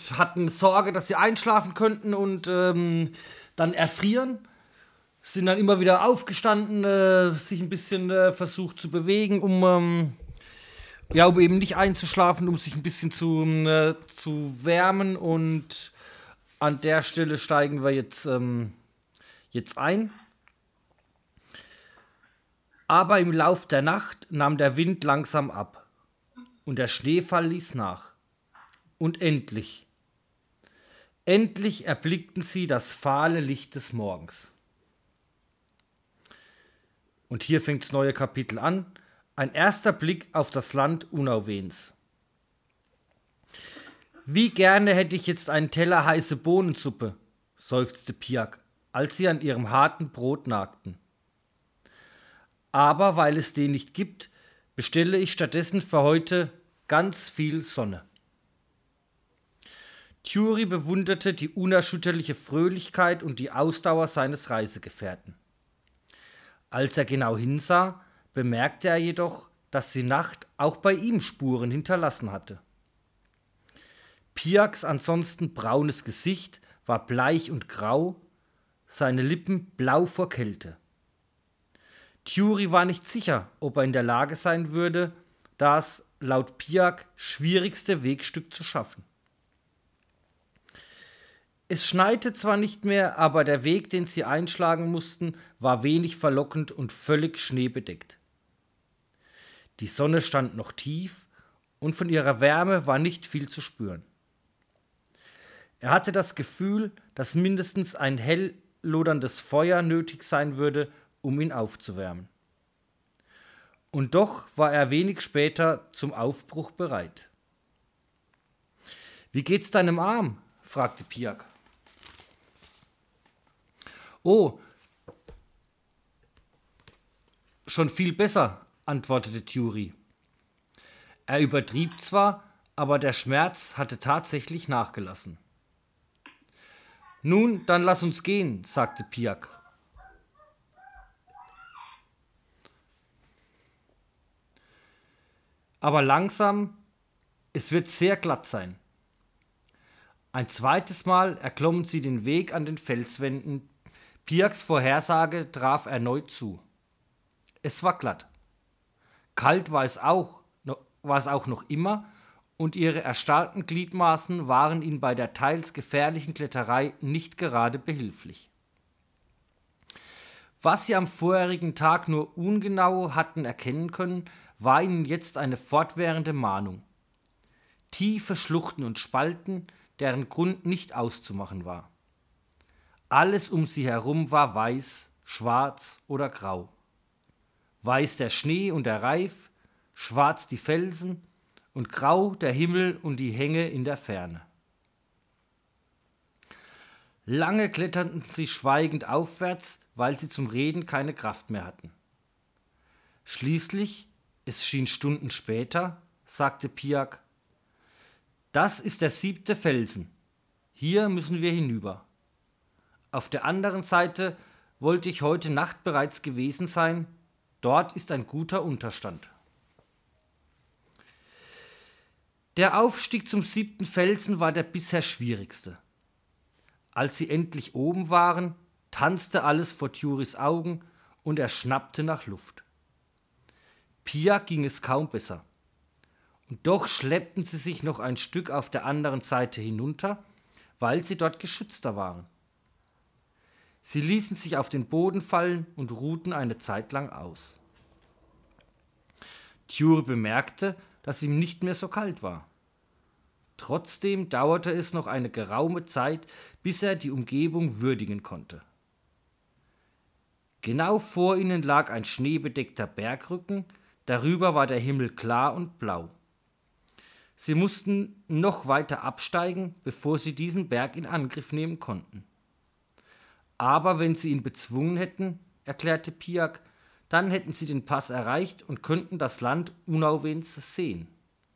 hatten Sorge, dass sie einschlafen könnten und dann erfrieren. Sind dann immer wieder aufgestanden, sich ein bisschen versucht zu bewegen, um eben nicht einzuschlafen, um sich ein bisschen zu wärmen. Und an der Stelle steigen wir jetzt ein. Aber im Lauf der Nacht nahm der Wind langsam ab und der Schneefall ließ nach. Und endlich erblickten sie das fahle Licht des Morgens. Und hier fängt das neue Kapitel an. Ein erster Blick auf das Land Unauwens. Wie gerne hätte ich jetzt einen Teller heiße Bohnensuppe, seufzte Piak, als sie an ihrem harten Brot nagten. Aber weil es den nicht gibt, bestelle ich stattdessen für heute ganz viel Sonne. Thury bewunderte die unerschütterliche Fröhlichkeit und die Ausdauer seines Reisegefährten. Als er genau hinsah, bemerkte er jedoch, dass die Nacht auch bei ihm Spuren hinterlassen hatte. Piaks ansonsten braunes Gesicht war bleich und grau, seine Lippen blau vor Kälte. Thury war nicht sicher, ob er in der Lage sein würde, das laut Piak schwierigste Wegstück zu schaffen. Es schneite zwar nicht mehr, aber der Weg, den sie einschlagen mussten, war wenig verlockend und völlig schneebedeckt. Die Sonne stand noch tief und von ihrer Wärme war nicht viel zu spüren. Er hatte das Gefühl, dass mindestens ein hell loderndes Feuer nötig sein würde, um ihn aufzuwärmen. Und doch war er wenig später zum Aufbruch bereit. »Wie geht's deinem Arm?« fragte Piak. »Oh, schon viel besser«, antwortete Thury. Er übertrieb zwar, aber der Schmerz hatte tatsächlich nachgelassen. »Nun, dann lass uns gehen«, sagte Piak. Aber langsam, es wird sehr glatt sein. Ein zweites Mal erklommen sie den Weg an den Felswänden. Piaks Vorhersage traf erneut zu. Es war glatt. Kalt war es auch noch immer, und ihre erstarrten Gliedmaßen waren ihnen bei der teils gefährlichen Kletterei nicht gerade behilflich. Was sie am vorherigen Tag nur ungenau hatten erkennen können, war ihnen jetzt eine fortwährende Mahnung. Tiefe Schluchten und Spalten, deren Grund nicht auszumachen war. Alles um sie herum war weiß, schwarz oder grau. Weiß der Schnee und der Reif, schwarz die Felsen und grau der Himmel und die Hänge in der Ferne. Lange kletterten sie schweigend aufwärts, weil sie zum Reden keine Kraft mehr hatten. Schließlich, es schien Stunden später, sagte Piak, »Das ist der 7. Felsen. Hier müssen wir hinüber. Auf der anderen Seite wollte ich heute Nacht bereits gewesen sein. Dort ist ein guter Unterstand.« Der Aufstieg zum 7. Felsen war der bisher schwierigste. Als sie endlich oben waren, tanzte alles vor Thurys Augen und er schnappte nach Luft. Piak ging es kaum besser. Und doch schleppten sie sich noch ein Stück auf der anderen Seite hinunter, weil sie dort geschützter waren. Sie ließen sich auf den Boden fallen und ruhten eine Zeit lang aus. Thury bemerkte, dass ihm nicht mehr so kalt war. Trotzdem dauerte es noch eine geraume Zeit, bis er die Umgebung würdigen konnte. Genau vor ihnen lag ein schneebedeckter Bergrücken, darüber war der Himmel klar und blau. Sie mussten noch weiter absteigen, bevor sie diesen Berg in Angriff nehmen konnten. Aber wenn sie ihn bezwungen hätten, erklärte Piak, dann hätten sie den Pass erreicht und könnten das Land Unauwens sehen.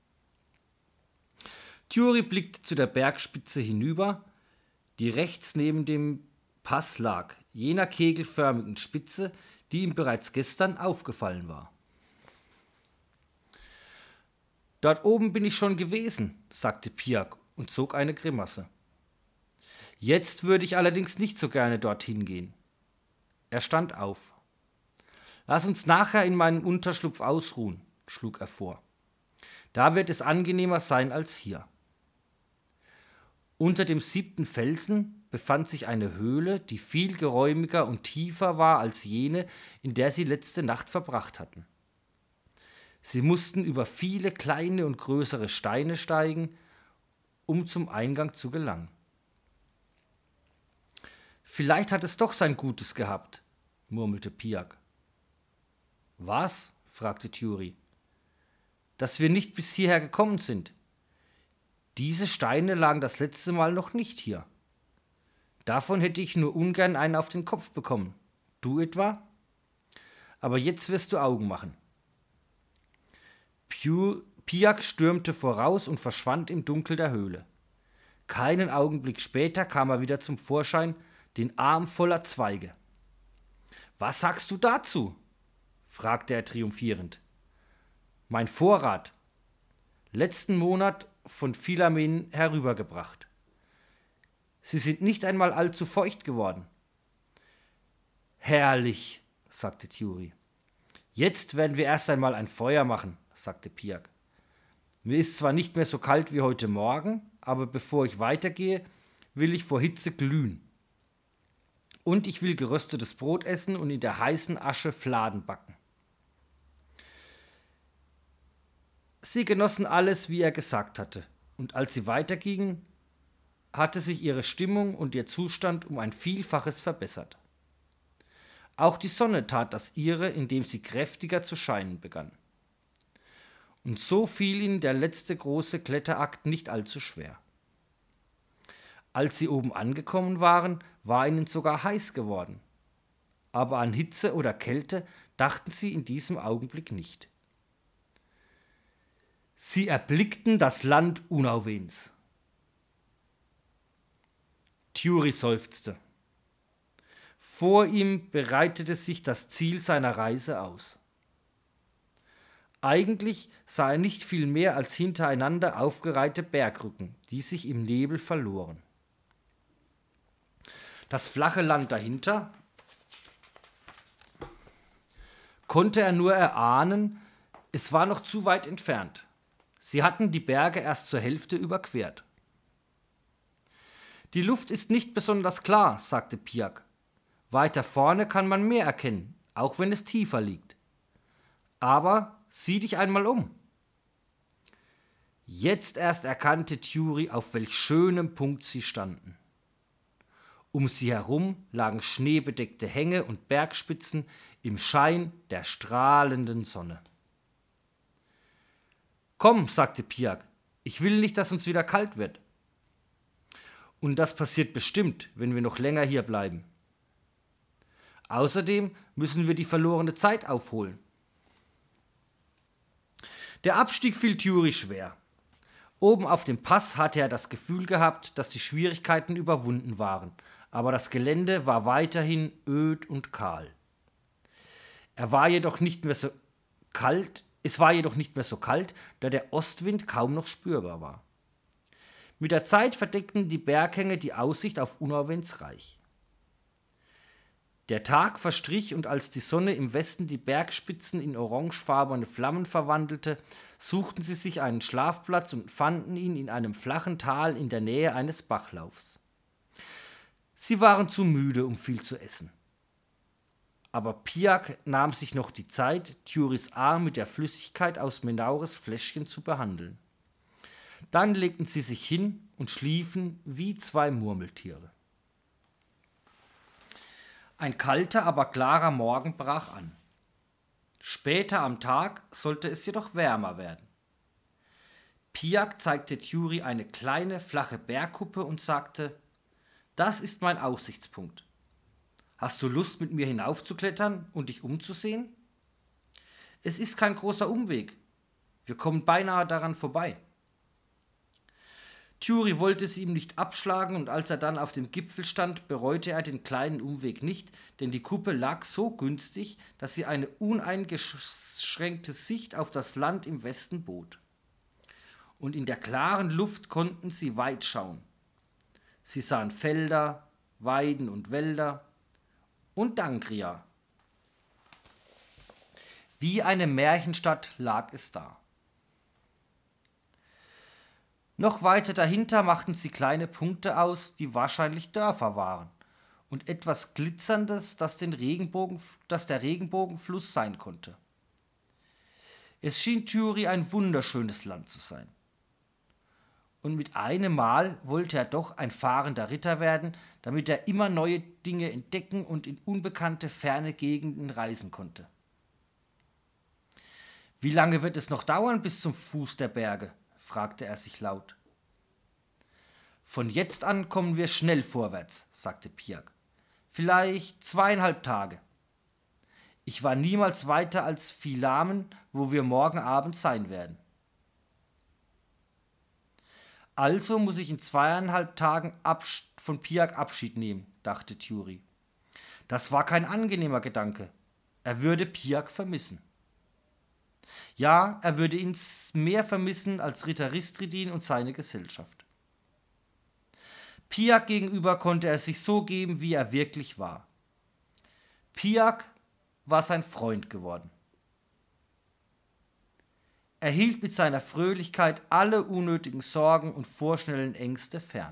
Thury blickte zu der Bergspitze hinüber, die rechts neben dem Pass lag, jener kegelförmigen Spitze, die ihm bereits gestern aufgefallen war. »Dort oben bin ich schon gewesen«, sagte Piak und zog eine Grimasse. Jetzt würde ich allerdings nicht so gerne dorthin gehen. Er stand auf. Lass uns nachher in meinem Unterschlupf ausruhen, schlug er vor. Da wird es angenehmer sein als hier. Unter dem 7. Felsen befand sich eine Höhle, die viel geräumiger und tiefer war als jene, in der sie letzte Nacht verbracht hatten. Sie mussten über viele kleine und größere Steine steigen, um zum Eingang zu gelangen. Vielleicht hat es doch sein Gutes gehabt, murmelte Piak. Was? Fragte Thury. Dass wir nicht bis hierher gekommen sind. Diese Steine lagen das letzte Mal noch nicht hier. Davon hätte ich nur ungern einen auf den Kopf bekommen. Du etwa? Aber jetzt wirst du Augen machen. Piak stürmte voraus und verschwand im Dunkel der Höhle. Keinen Augenblick später kam er wieder zum Vorschein, den Arm voller Zweige. »Was sagst du dazu?« fragte er triumphierend. »Mein Vorrat. Letzten Monat von Philamen herübergebracht. Sie sind nicht einmal allzu feucht geworden.« »Herrlich«, sagte Thury. »Jetzt werden wir erst einmal ein Feuer machen«, sagte Piak. »Mir ist zwar nicht mehr so kalt wie heute Morgen, aber bevor ich weitergehe, will ich vor Hitze glühen. Und ich will geröstetes Brot essen und in der heißen Asche Fladen backen.« Sie genossen alles, wie er gesagt hatte, und als sie weitergingen, hatte sich ihre Stimmung und ihr Zustand um ein Vielfaches verbessert. Auch die Sonne tat das ihre, indem sie kräftiger zu scheinen begann. Und so fiel ihnen der letzte große Kletterakt nicht allzu schwer. Als sie oben angekommen waren, war ihnen sogar heiß geworden. Aber an Hitze oder Kälte dachten sie in diesem Augenblick nicht. Sie erblickten das Land Unauwens. Thury seufzte. Vor ihm bereitete sich das Ziel seiner Reise aus. Eigentlich sah er nicht viel mehr als hintereinander aufgereihte Bergrücken, die sich im Nebel verloren. Das flache Land dahinter konnte er nur erahnen, es war noch zu weit entfernt. Sie hatten die Berge erst zur Hälfte überquert. »Die Luft ist nicht besonders klar«, sagte Piak. »Weiter vorne kann man mehr erkennen, auch wenn es tiefer liegt. Aber sieh dich einmal um.« Jetzt erst erkannte Thury, auf welch schönem Punkt sie standen. Um sie herum lagen schneebedeckte Hänge und Bergspitzen im Schein der strahlenden Sonne. »Komm«, sagte Piak, »ich will nicht, dass uns wieder kalt wird.« »Und das passiert bestimmt, wenn wir noch länger hier bleiben. Außerdem müssen wir die verlorene Zeit aufholen.« Der Abstieg fiel Thury schwer. Oben auf dem Pass hatte er das Gefühl gehabt, dass die Schwierigkeiten überwunden waren, aber das Gelände war weiterhin öd und kahl. Es war jedoch nicht mehr so kalt, da der Ostwind kaum noch spürbar war. Mit der Zeit verdeckten die Berghänge die Aussicht auf Unauwens Reich. Der Tag verstrich und als die Sonne im Westen die Bergspitzen in orangefarbene Flammen verwandelte, suchten sie sich einen Schlafplatz und fanden ihn in einem flachen Tal in der Nähe eines Bachlaufs. Sie waren zu müde, um viel zu essen. Aber Piak nahm sich noch die Zeit, Thurys Arm mit der Flüssigkeit aus Menaures Fläschchen zu behandeln. Dann legten sie sich hin und schliefen wie zwei Murmeltiere. Ein kalter, aber klarer Morgen brach an. Später am Tag sollte es jedoch wärmer werden. Piak zeigte Thury eine kleine, flache Bergkuppe und sagte: »Das ist mein Aussichtspunkt. Hast du Lust, mit mir hinaufzuklettern und dich umzusehen? Es ist kein großer Umweg. Wir kommen beinahe daran vorbei.« Thury wollte es ihm nicht abschlagen, und als er dann auf dem Gipfel stand, bereute er den kleinen Umweg nicht, denn die Kuppe lag so günstig, dass sie eine uneingeschränkte Sicht auf das Land im Westen bot. und in der klaren Luft konnten sie weit schauen. Sie sahen Felder, Weiden und Wälder und Dangria. Wie eine Märchenstadt lag es da. Noch weiter dahinter machten sie kleine Punkte aus, die wahrscheinlich Dörfer waren, und etwas Glitzerndes, das der Regenbogenfluss sein konnte. Es schien Thury ein wunderschönes Land zu sein. Und mit einem Mal wollte er doch ein fahrender Ritter werden, damit er immer neue Dinge entdecken und in unbekannte, ferne Gegenden reisen konnte. »Wie lange wird es noch dauern bis zum Fuß der Berge?« fragte er sich laut. »Von jetzt an kommen wir schnell vorwärts«, sagte Piak. »Vielleicht 2,5 Tage. Ich war niemals weiter als Philamen, wo wir morgen Abend sein werden.« Also muss ich in 2,5 Tagen von Piak Abschied nehmen, dachte Thury. Das war kein angenehmer Gedanke. Er würde Piak vermissen. Ja, er würde ihn mehr vermissen als Ritter Ristridin und seine Gesellschaft. Piak gegenüber konnte er sich so geben, wie er wirklich war. Piak war sein Freund geworden. Er hielt mit seiner Fröhlichkeit alle unnötigen Sorgen und vorschnellen Ängste fern.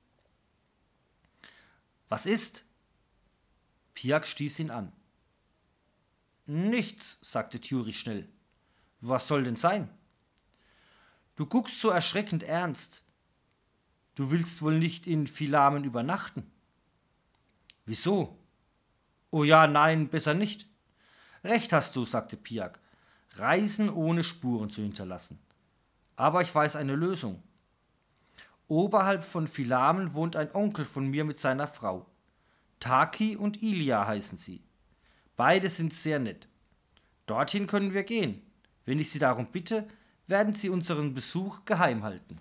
»Was ist?« Piak stieß ihn an. »Nichts«, sagte Thury schnell. »Was soll denn sein?« »Du guckst so erschreckend ernst. Du willst wohl nicht in Philamen übernachten?« »Wieso?« »Oh ja, nein, besser nicht.« »Recht hast du«, sagte Piak. »Reisen ohne Spuren zu hinterlassen. Aber ich weiß eine Lösung. Oberhalb von Philamen wohnt ein Onkel von mir mit seiner Frau. Taki und Ilia heißen sie. Beide sind sehr nett. Dorthin können wir gehen. Wenn ich Sie darum bitte, werden Sie unseren Besuch geheim halten.«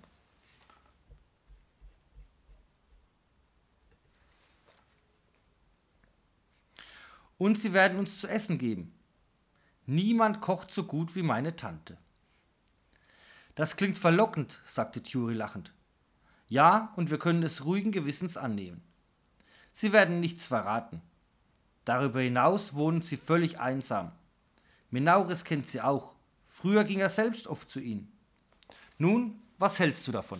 »Und Sie werden uns zu essen geben. Niemand kocht so gut wie meine Tante.« »Das klingt verlockend«, sagte Thury lachend. »Ja, und wir können es ruhigen Gewissens annehmen. Sie werden nichts verraten. Darüber hinaus wohnen Sie völlig einsam. Menauris kennt Sie auch. Früher ging er selbst oft zu ihnen. Nun, was hältst du davon?«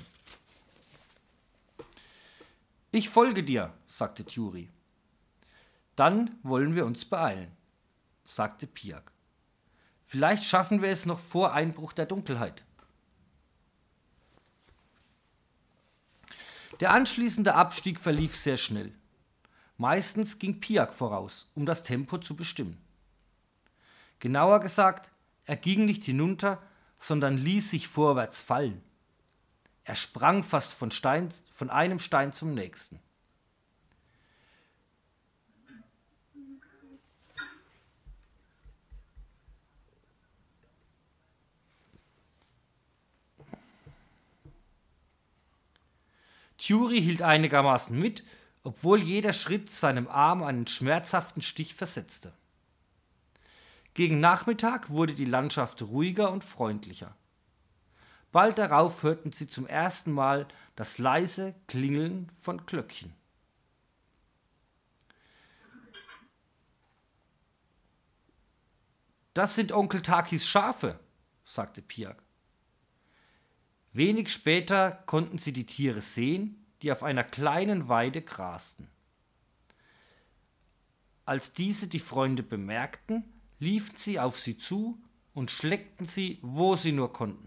»Ich folge dir«, sagte Thury. »Dann wollen wir uns beeilen«, sagte Piak. »Vielleicht schaffen wir es noch vor Einbruch der Dunkelheit.« Der anschließende Abstieg verlief sehr schnell. Meistens ging Piak voraus, um das Tempo zu bestimmen. Genauer gesagt, er ging nicht hinunter, sondern ließ sich vorwärts fallen. Er sprang fast von einem Stein zum nächsten. Thury hielt einigermaßen mit, obwohl jeder Schritt seinem Arm einen schmerzhaften Stich versetzte. Gegen Nachmittag wurde die Landschaft ruhiger und freundlicher. Bald darauf hörten sie zum ersten Mal das leise Klingeln von Glöckchen. »Das sind Onkel Takis Schafe«, sagte Piak. Wenig später konnten sie die Tiere sehen, die auf einer kleinen Weide grasten. Als diese die Freunde bemerkten, liefen sie auf sie zu und schleckten sie, wo sie nur konnten.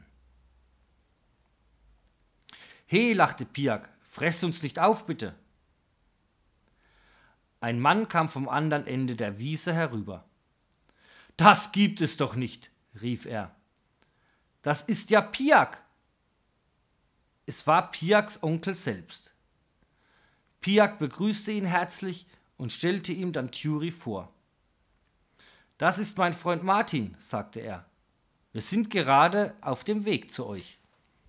»He«, lachte Piak, »fresst uns nicht auf, bitte!« Ein Mann kam vom anderen Ende der Wiese herüber. »Das gibt es doch nicht«, rief er. »Das ist ja Piak!« Es war Piaks Onkel selbst. Piak begrüßte ihn herzlich und stellte ihm dann Thury vor. »Das ist mein Freund Martin«, sagte er. »Wir sind gerade auf dem Weg zu euch.«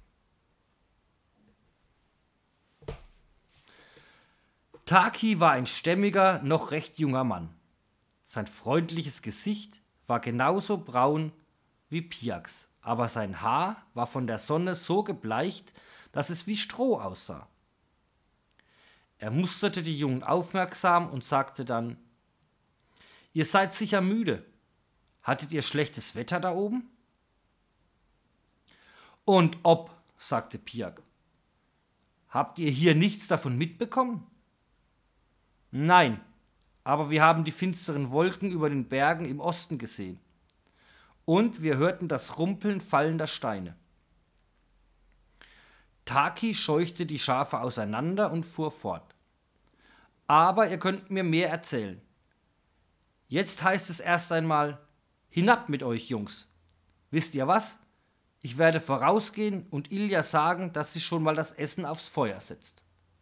Taki war ein stämmiger, noch recht junger Mann. Sein freundliches Gesicht war genauso braun wie Piaks, aber sein Haar war von der Sonne so gebleicht, dass es wie Stroh aussah. Er musterte die Jungen aufmerksam und sagte dann: »Ihr seid sicher müde. Hattet ihr schlechtes Wetter da oben?« »Und ob«, sagte Piak. »Habt ihr hier nichts davon mitbekommen?« »Nein, aber wir haben die finsteren Wolken über den Bergen im Osten gesehen. Und wir hörten das Rumpeln fallender Steine.« Taki scheuchte die Schafe auseinander und fuhr fort. »Aber ihr könnt mir mehr erzählen. Jetzt heißt es erst einmal: Hinab mit euch, Jungs. Wisst ihr was? Ich werde vorausgehen und Ilja sagen, dass sie schon mal das Essen aufs Feuer setzt.«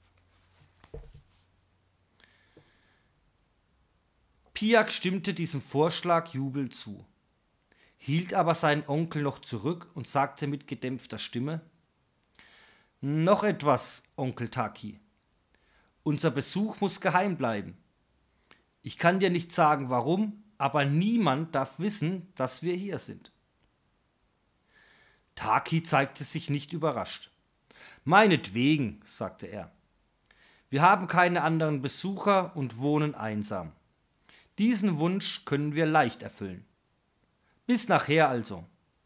Piak stimmte diesem Vorschlag jubelnd zu, hielt aber seinen Onkel noch zurück und sagte mit gedämpfter Stimme: »Noch etwas, Onkel Taki. Unser Besuch muss geheim bleiben. Ich kann dir nicht sagen, warum, aber niemand darf wissen, dass wir hier sind.« Taki zeigte sich nicht überrascht. »Meinetwegen«, sagte er. »Wir haben keine anderen Besucher und wohnen einsam. Diesen Wunsch können wir leicht erfüllen. Bis nachher also.«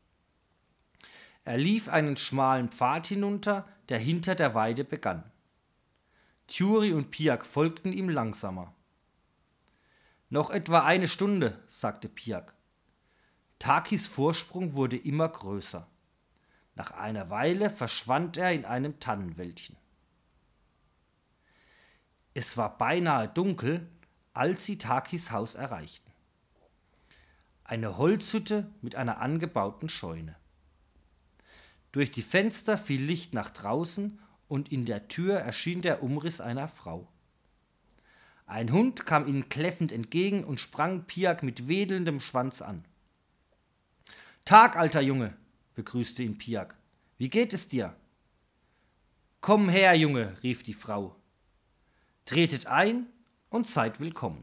Er lief einen schmalen Pfad hinunter, der hinter der Weide begann. Tjuri und Piak folgten ihm langsamer. »Noch etwa eine Stunde«, sagte Piak. Takis Vorsprung wurde immer größer. Nach einer Weile verschwand er in einem Tannenwäldchen. Es war beinahe dunkel, als sie Takis Haus erreichten. Eine Holzhütte mit einer angebauten Scheune. Durch die Fenster fiel Licht nach draußen und in der Tür erschien der Umriss einer Frau. Ein Hund kam ihnen kläffend entgegen und sprang Piak mit wedelndem Schwanz an. »Tag, alter Junge«, begrüßte ihn Piak. »Wie geht es dir?« »Komm her, Junge«, rief die Frau. »Tretet ein und seid willkommen.«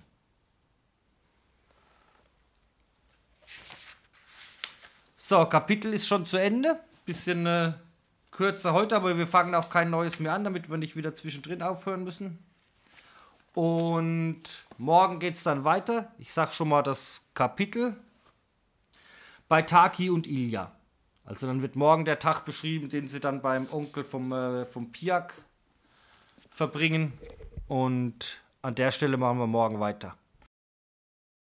So, Kapitel ist schon zu Ende. Bisschen kürzer heute, aber wir fangen auch kein neues mehr an, damit wir nicht wieder zwischendrin aufhören müssen. Und morgen geht es dann weiter. Ich sag schon mal das Kapitel bei Taki und Ilja. Also dann wird morgen der Tag beschrieben, den sie dann beim Onkel vom Piak verbringen. Und an der Stelle machen wir morgen weiter.